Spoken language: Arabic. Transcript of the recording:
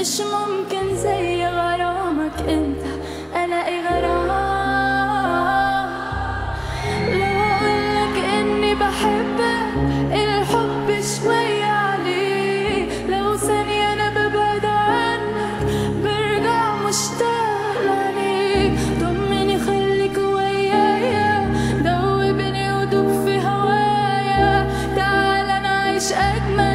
مش ممكن زي غرامك انت الاقي غرام. لو اقولك اني بحبك الحب شوية عليه، لو ثانية انا ببعد عنك برجع مشتاق لعليك. طمني خليك ويايا، دوبني ودوب في هوايا، تعال نعيش اجمل